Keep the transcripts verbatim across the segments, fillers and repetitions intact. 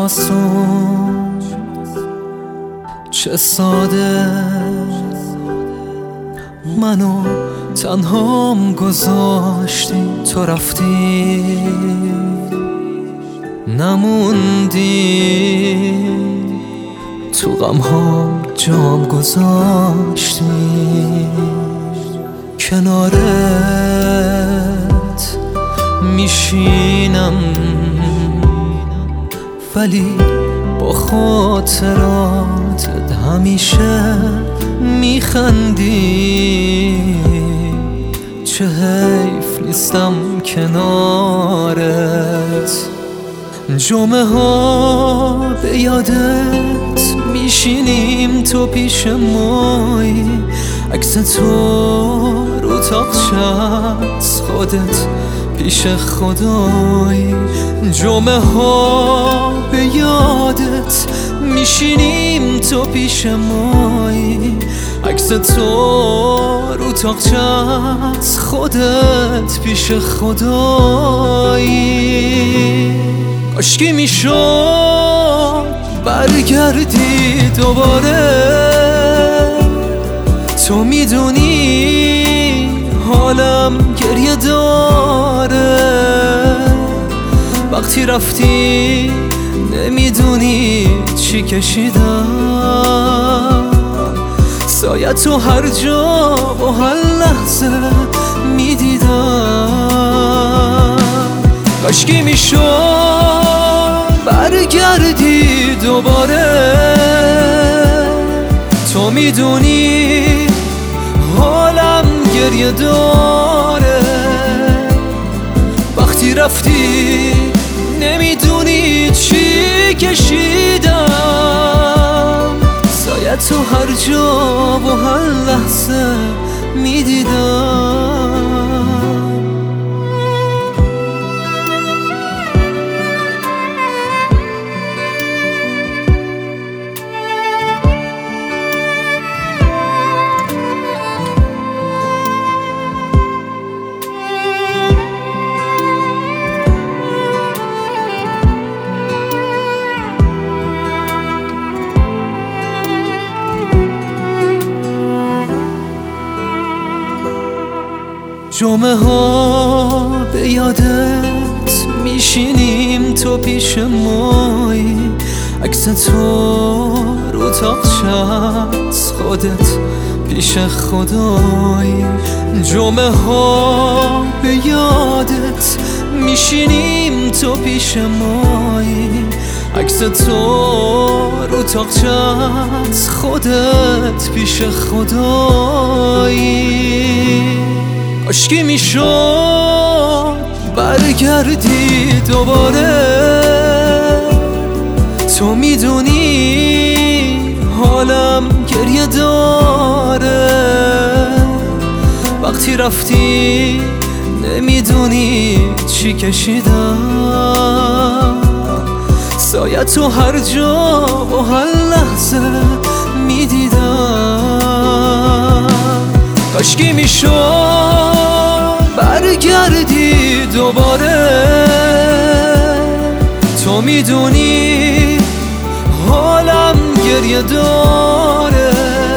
آسون چه ساده منو تنهام گذاشتی، تو رفتی نموندی، تو غمهام جام گذاشتی. کنارت میشینم ولی با خاطراتت همیشه میخندی. چه حیف نیستم کنارت، جمعه ها به یادت میشینیم تو پیش مایی، عکس تو رو تاقچه خودت پیش خدایی. جمعه ها به یادت میشینیم تو پیش مایی، عکس تو رو تاقچه خودت پیش خدایی. کاشکی میشد برگردی دوباره، تو میدونی حالم گریه داره. وقتی رفتی نمیدونی چی کشیدم، سایه تو هر جا و هر لحظه میدیدم. کاشکی میشد برگردی دوباره، تو میدونی حالم گریه داره. وقتی رفتی نمیدونی چی کشیدم، سایه تو هر جا و هر لحظه میدیدم. جمعه ها به یادت میشینیم تو پیش مایی، عکس تو رو تاقچه خودت پیش خدایی. جمعه ها به یادت میشینیم تو پیش مایی، عکس تو رو تاقچه خودت پیش خدایی. کاشکی میشد برگردی دوباره، تو میدونی حالم گریه داره. وقتی رفتی نمیدونی چی کشیدم، سایه تو هر جا و هر لحظه میدیدم. کاشکی میشد برگردی دوباره، تو میدونی حالم گریه داره.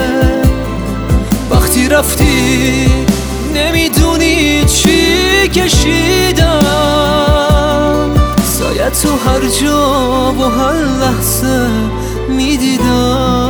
وقتی رفتی نمیدونی چی کشیدم، سایه تو هر جا و هر لحظه میدیدم.